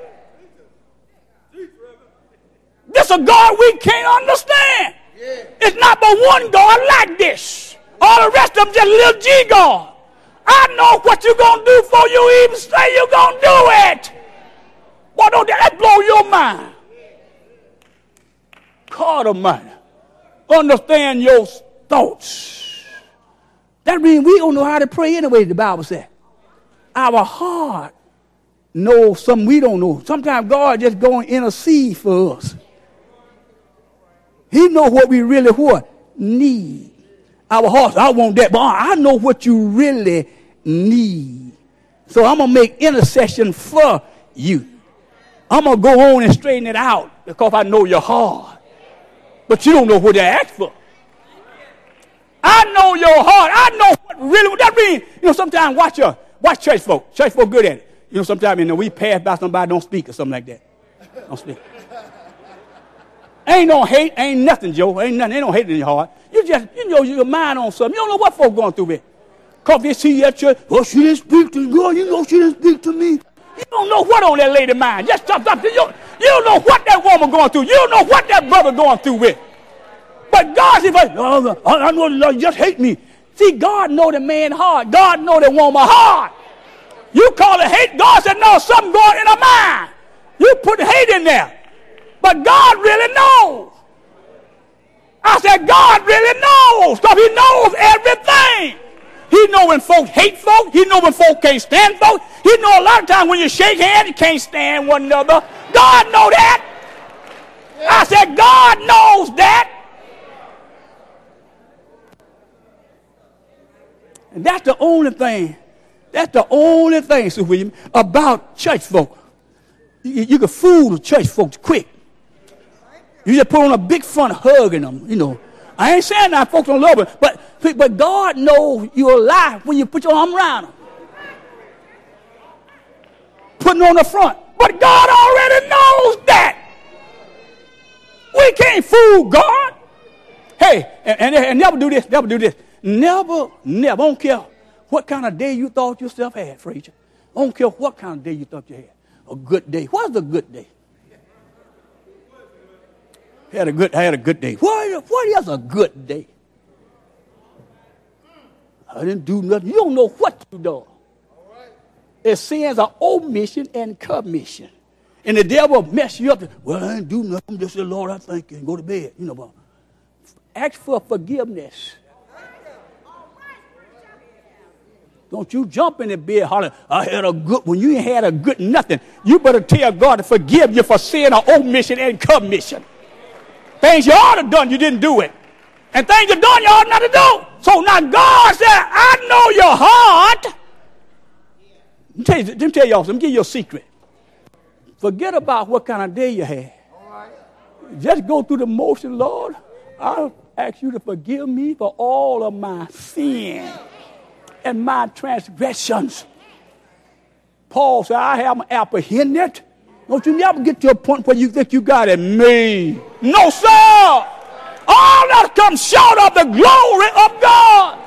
This is a God we can't understand. It's not but one God like this. All the rest of them just little G God. I know what you're going to do before you even say you're going to do it. Why don't that blow your mind? God Almighty. Understand your thoughts. That means we don't know how to pray anyway, the Bible said. Our heart knows something we don't know. Sometimes God just going to intercede for us. He knows what we really what need. Our hearts, I want that, but I know what you really need. So I'm going to make intercession for you. I'm going to go on and straighten it out because I know your heart. but you don't know what they asked for. I know your heart. I know what really, that means, you know, sometimes watch your, watch church folk. Church folk good at it. You know, sometimes, you know, we pass by somebody, don't speak or something like that. Don't speak. Ain't no hate, ain't nothing, Joe. Ain't nothing, ain't no hate in your heart. You just, you know, your mind on something. You don't know what folk going through with. Because they see you at church, oh, she didn't speak to God. You know she didn't speak to me. You don't know what on that lady mind. Just stop, stop. You, you don't know what that woman going through. You don't know what that brother going through with. But God says, oh, I know the Lord just hate me. See, God know the man heart. God know the woman heart. You call it hate. God said, no, something going in her mind. You put hate in there. But God really knows. I said, God really knows. Because he knows everything. He know when folks hate folk. He know when folks can't stand folk. He know a lot of times when you shake hands, you can't stand one another. God know that. I said, God knows that. And that's the only thing, that's the only thing, Sir William, about church folk. You, you can fool the church folks quick. You just put on a big front hugging them, you know. I ain't saying that folks don't love them, but, but God knows you're alive when you put your arm around them. Putting on the front. But God already knows that. We can't fool God. Hey, and, and, and never do this, never do this. Never, never, I don't care what kind of day you thought yourself had, Frazier. I don't care what kind of day you thought you had. A good day. What's a good day? Had a good, I had a good day. What, what is a good day? I didn't do nothing. You don't know what you done. It sins are omission and commission. And the devil mess you up. Well, I didn't do nothing. Just say, Lord, I thank you, and go to bed. You know, but ask for forgiveness. Don't you jump in the bed hollering, I had a good one. You ain't had a good nothing. You better tell God to forgive you for sin or omission and commission. Things you ought to have done, you didn't do it. And things you done, you ought not to do. So now God said, I know your heart. Let me tell, you, let me tell y'all, let me give you a secret. Forget about what kind of day you had. Just go through the motion, Lord. I ask you to forgive me for all of my sin and my transgressions. Paul said, I have apprehended. Don't you never get to a point where you think you got it made. No, sir. All that comes short of the glory of God.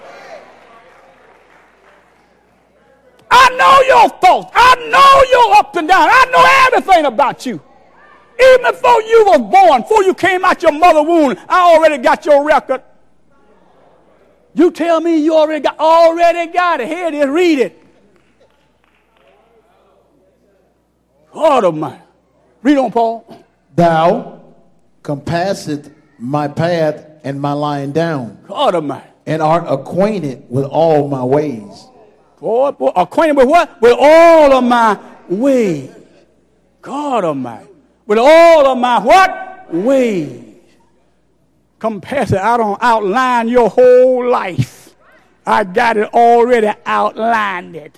I know your thoughts. I know your up and down. I know everything about you. Even before you was born, before you came out your mother's womb, I already got your record. You tell me you already got, already got it. Here it is. Read it. God of mine. Read on, Paul. Thou compassest my path and my lying down. God of mine. And art acquainted with all my ways. Boy, boy, acquainted with what? With all of my ways. God of mine. With all of my what? Ways. Compass it. I don't outline your whole life. I got it already outlined it.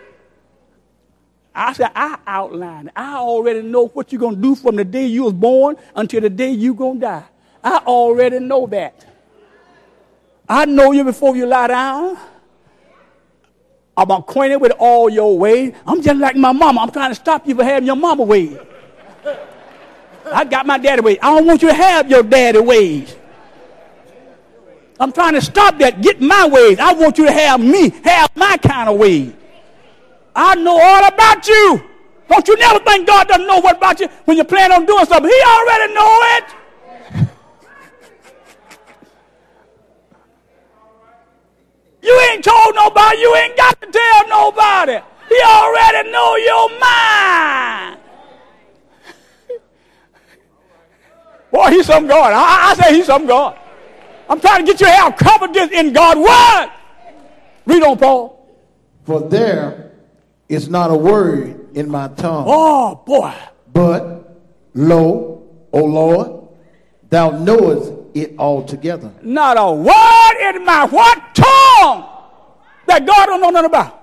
I said, I outlined it. I already know what you're going to do from the day you was born until the day you're going to die. I already know that. I know you before you lie down. I'm acquainted with all your ways. I'm just like my mama. I'm trying to stop you from having your mama ways. I got my daddy ways. I don't want you to have your daddy ways. I'm trying to stop that. Get my ways. I want you to have me. Have my kind of ways. I know all about you. Don't you never think God doesn't know what about you when you plan on doing something. He already know it. You ain't told nobody. You ain't got to tell nobody. He already know your mind. Boy, he's some God. I, I say he's some God. I'm trying to get you to have confidence in God's word. Read on, Paul. For there is not a word in my tongue. Oh, boy. But, lo, O Lord, thou knowest it altogether. Not a word in my what? Tongue that God don't know nothing about.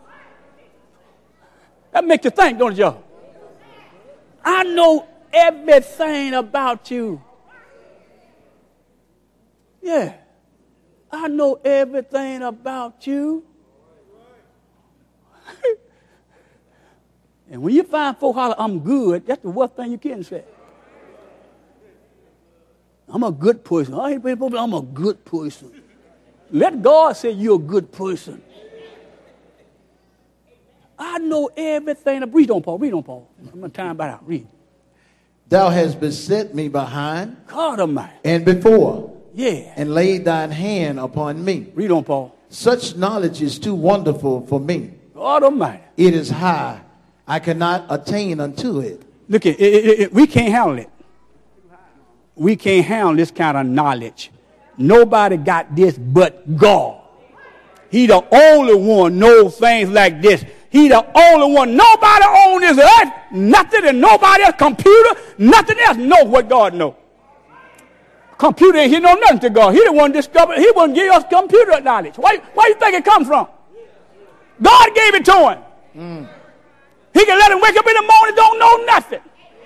That makes you think, don't it, y'all? I know everything about you. Yeah. I know everything about you. And when you find folk holler, I'm good, that's the worst thing you can say. I'm a good person. I hate people, I'm a good person. Let God say you're a good person. I know everything. Read on, Paul. Read on, Paul. I'm going to time about out. Read. Thou hast beset me behind. God Almighty. And before. Yeah. And laid thine hand upon me. Read on, Paul. Such knowledge is too wonderful for me. God Almighty. It is high. I cannot attain unto it. Look, it, it, it, we can't handle it. We can't handle this kind of knowledge. Nobody got this but God. He the only one knows things like this. He the only one. Nobody on this earth, nothing, and nobody else, computer, nothing else knows what God knows. Computer ain't he know nothing to God. He the one discovered. He wouldn't give us computer knowledge. Why, why you think it come from? God gave it to him. Mm. He can let him wake up in the morning, don't know nothing.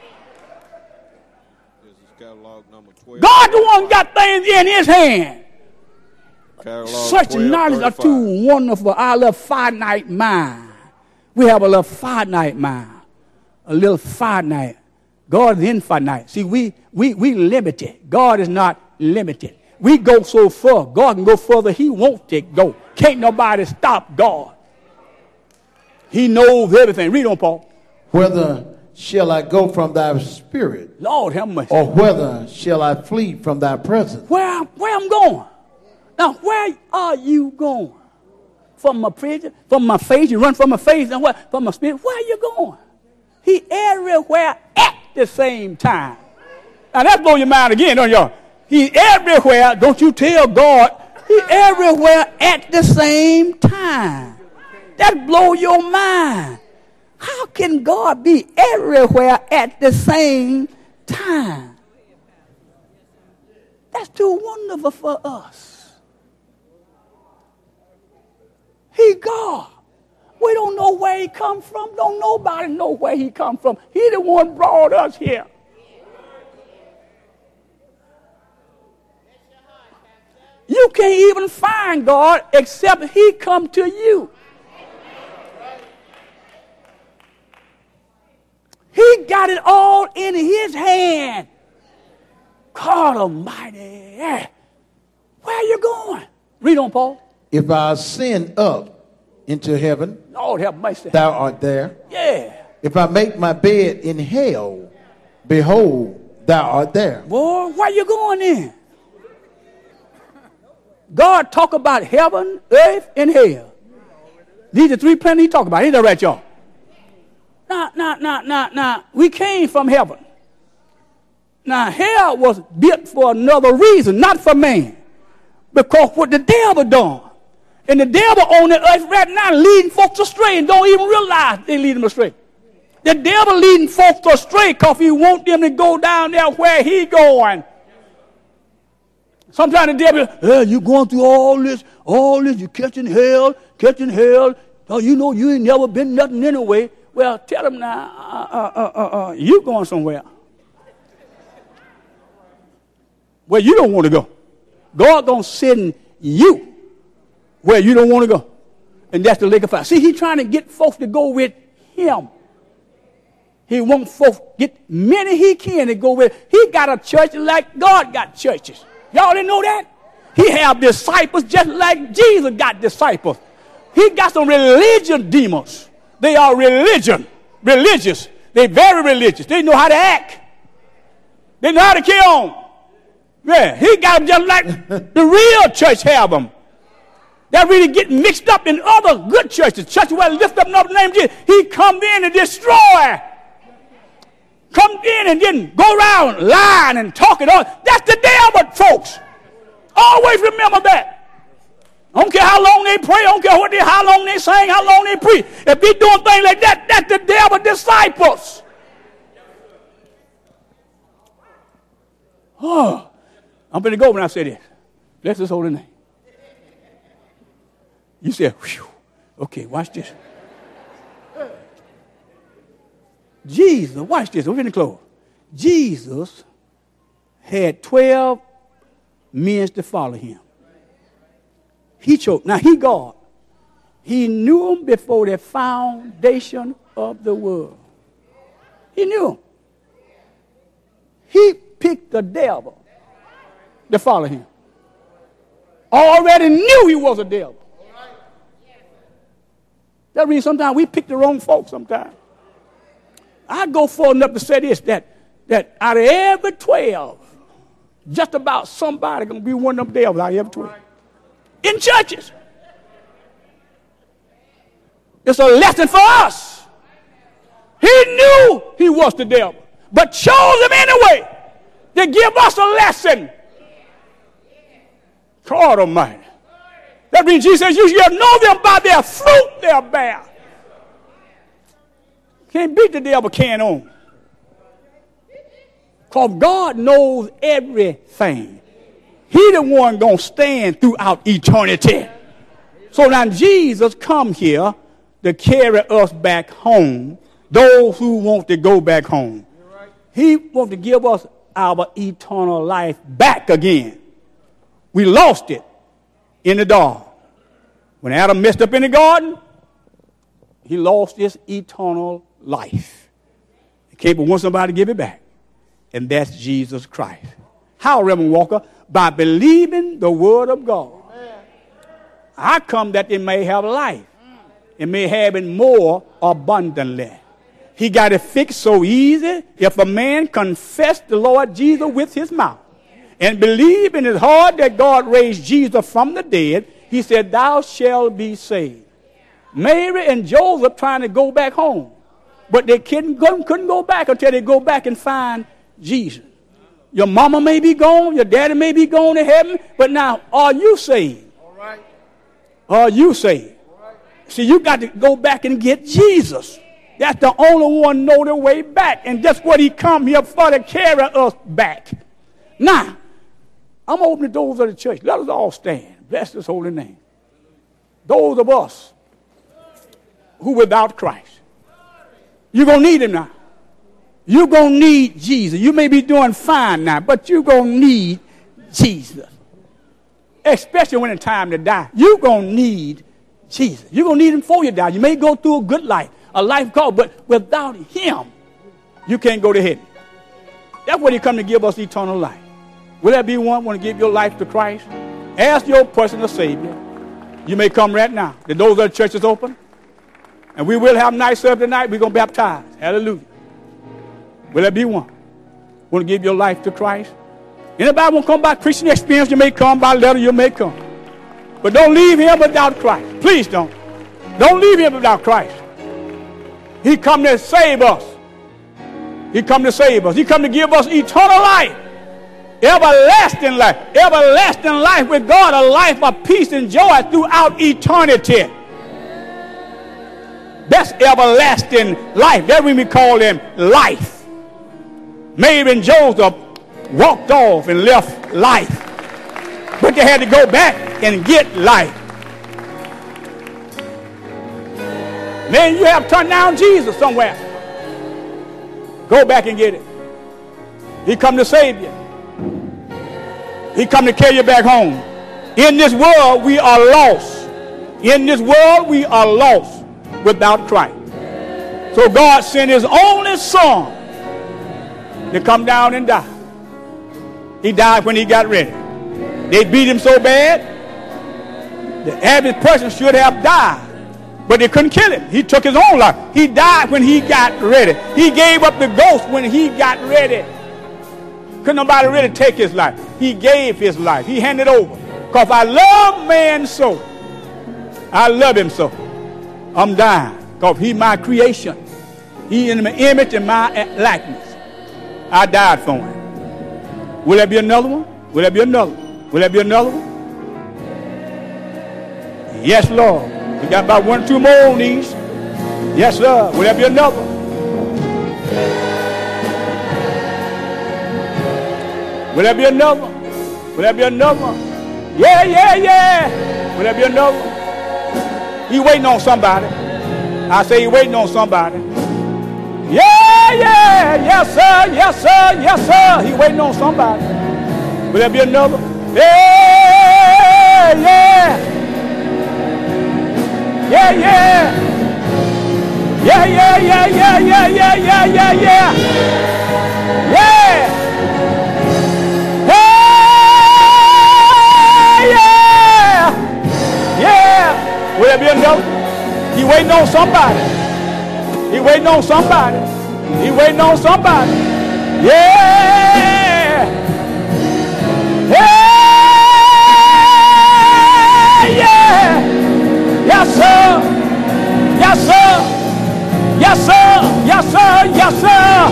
God the one got things in his hand. Catalog Such twelve, knowledge thirty-five. Are too wonderful. Our little finite mind. We have a little finite mind. A little finite. God is infinite. See, we, we, we limited. God is not limited. We go so far. God can go further he wants to go. Can't nobody stop God. He knows everything. Read on, Paul. Whether shall I go from thy spirit? Lord have mercy. Or whether shall I flee from thy presence? Where, where I'm going? Now, where are you going? From my prison? From my face? You run from my face? And what? From my spirit? Where are you going? He everywhere at the same time. Now, that blow your mind again, don't y'all? He everywhere. Don't you tell God. He everywhere at the same time. That blow your mind. How can God be everywhere at the same time? That's too wonderful for us. He God. We don't know where he come from. Don't nobody know where he come from. He the one brought us here. You can't even find God except he come to you. He got it all in his hand. God Almighty. Yeah. Where are you going? Read on, Paul. If I ascend up into heaven, Lord have mercy. Thou art there. Yeah. If I make my bed in hell, behold, thou art there. Boy, where you going in? God talk about heaven, earth, and hell. These are three planets he talk about. Ain't that right, y'all? Now, now, now, now, now, we came from heaven. Now, hell was built for another reason, not for man. Because what the devil done. And the devil on the earth right now leading folks astray and don't even realize they lead them astray. The devil leading folks astray because he want them to go down there where he going. Sometimes the devil, hey, you going through all this, all this, you catching hell, catching hell. Oh, you know you ain't never been nothing anyway. Well, tell him now, uh, uh, uh, uh, uh, you going somewhere. Where you don't want to go. God gonna send you where you don't want to go. And that's the lake of fire. See, he's trying to get folks to go with him. He wants folks get many he can to go with. He got a church like God got churches. Y'all didn't know that? He have disciples just like Jesus got disciples. He got some religion demons. They are religion, religious. They very religious. They know how to act. They know how to carry on. Yeah, he got them just like the real church have them. That really get mixed up in other good churches. Churches where they lift up another name. He come in and destroy. Come in and then go around lying and talking. That's the devil, folks. Always remember that. I don't care how long they pray. I don't care what they, how long they sing, how long they preach. If they doing things like that, that's the devil disciples. Oh, I'm going to go when I say this. Bless his holy name. You say, whew. Okay, watch this. Jesus, watch this. We're going to close. Jesus had twelve means to follow him. He chose. Now, he God. He knew him before the foundation of the world. He knew him. He picked the devil to follow him. Already knew he was a devil. That means sometimes we pick the wrong folks sometimes. I go far enough to say this, that, that out of every twelve, just about somebody going to be one of them devils out of every twelve. In churches. It's a lesson for us. He knew he was the devil, but chose him anyway to give us a lesson. God Almighty. That means Jesus says, you shall know them by their fruit they'll bear. Can't beat the devil can on. Because God knows everything. He the one going to stand throughout eternity. So now Jesus come here to carry us back home, those who want to go back home. He wants to give us our eternal life back again. We lost it in the dark. When Adam messed up in the garden, he lost his eternal life. He came but want somebody to give it back. And that's Jesus Christ. How, Reverend Walker? By believing the word of God. I come that they may have life. And may have it more abundantly. He got it fixed so easy. If a man confess the Lord Jesus with his mouth and believe in his heart that God raised Jesus from the dead, he said, thou shalt be saved. Mary and Joseph trying to go back home. But they couldn't, couldn't go back until they go back and find Jesus. Your mama may be gone. Your daddy may be gone to heaven. But now, are you saved? All right. Are you saved? All right. See, you got to go back and get Jesus. That's the only one know the way back. And that's what he come here for, to carry us back. Now, I'm going to open the doors of the church. Let us all stand. Bless his holy name. Those of us who without Christ, you're going to need him now. You're going to need Jesus. You may be doing fine now, but you're going to need Jesus. Especially when it's time to die. You're going to need Jesus. You're going to need him before you die. You may go through a good life, a life called, but without him, you can't go to heaven. That's what he come to give us eternal life. Will there be one want to give your life to Christ? Ask your personal Savior. You may come right now. The doors of the church is open. And we will have night service tonight. We're going to baptize. Hallelujah. Will there be one want to give your life to Christ? Anybody want to come by Christian experience? You may come by letter. You may come. But don't leave here without Christ. Please don't. Don't leave here without Christ. He come to save us. He come to save us. He come to give us eternal life. Everlasting life. Everlasting life with God. A life of peace and joy throughout eternity. That's everlasting life. That's what we call him life. Mary and Joseph walked off and left life. But they had to go back and get life. Man, you have turned down Jesus somewhere. Go back and get it. He come to save you. He come to carry you back home. In this world, we are lost. In this world, we are lost without Christ. So God sent his only son to come down and die. He died when he got ready. They beat him so bad, the average person should have died. But they couldn't kill him. He took his own life. He died when he got ready. He gave up the ghost when he got ready. Couldn't nobody really take his life. He gave his life. He handed over. Because I love man so. I love him so. I'm dying. Because he my creation. He in my image and my likeness. I died for him. Will there be another one? Will there be another one? Will there be another one? Yes, Lord. We got about one or two more on these. Yes, sir. Will there be another? Will there be another? Will there be another? Yeah, yeah, yeah. Will there be another? He waiting on somebody. I say he waiting on somebody. Yeah, yeah. Yes, sir. Yes, sir. Yes, sir. He waiting on somebody. Will there be another? Yeah, yeah. Yeah, yeah. Yeah, yeah, yeah, yeah, yeah, yeah, yeah, yeah, yeah. Yeah. Hey, yeah. Yeah. Will there be a note? He waiting on somebody. He waiting on somebody. He waiting on somebody. Yeah. Yeah. Yeah. Yes, sir. Yes, sir. Yes, sir. Yes, sir. Yes, sir.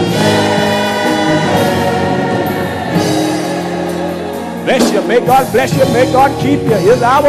Bless you. May God bless you. May God keep you. Here's our